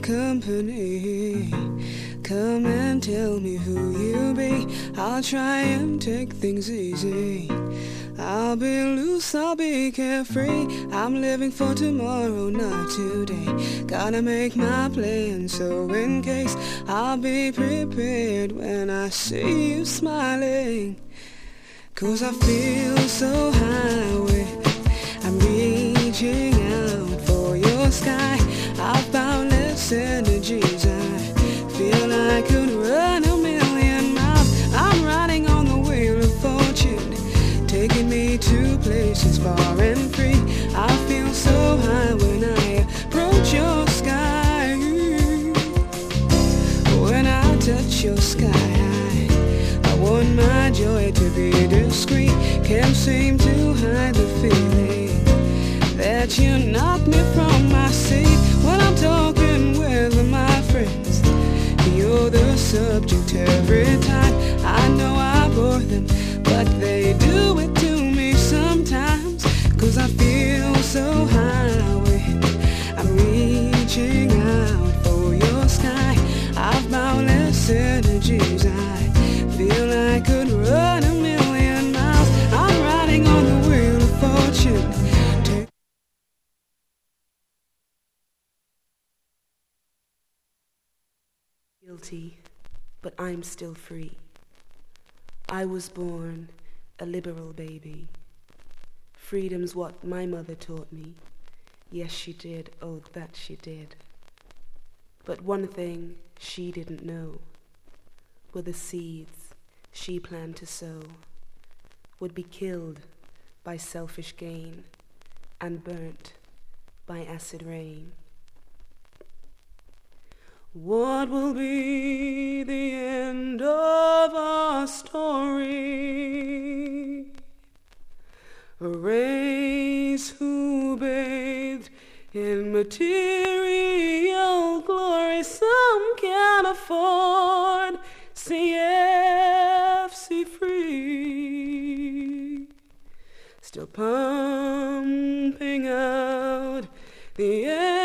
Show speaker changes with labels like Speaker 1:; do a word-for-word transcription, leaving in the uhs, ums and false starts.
Speaker 1: company. Come and tell me who you be. I'll try and take things easy. I'll be loose, I'll be carefree. I'm living for tomorrow, not today. Gotta make my plan, so in case I'll be prepared when I see you smiling. Cause I feel so high with, I'm reaching out for your sky. I've boundless energies. I feel I could run a million miles. I'm riding on the wheel of fortune, taking me to places far and free. I feel so high when I approach your sky. When I touch your sky, I, I want my joy to be discreet. Can't seem to hide the feeling that you knock me from my seat. When I'm talking with my friends, you're the subject every time. I know I bore them, but they do it to me sometimes. Cause I feel so high when I'm reaching out for your sky. I've boundless energies. I feel I could run a million miles. I'm riding on the wheel of fortune.
Speaker 2: Guilty, but I'm still free. I was born a liberal baby. Freedom's what my mother taught me. Yes, she did, oh, that she did. But one thing she didn't know were the seeds she planned to sow would be killed by selfish gain and burnt by acid rain. What will be the end of our story? A race who bathed in material glory. Some can't afford C F C free, still pumping out the air.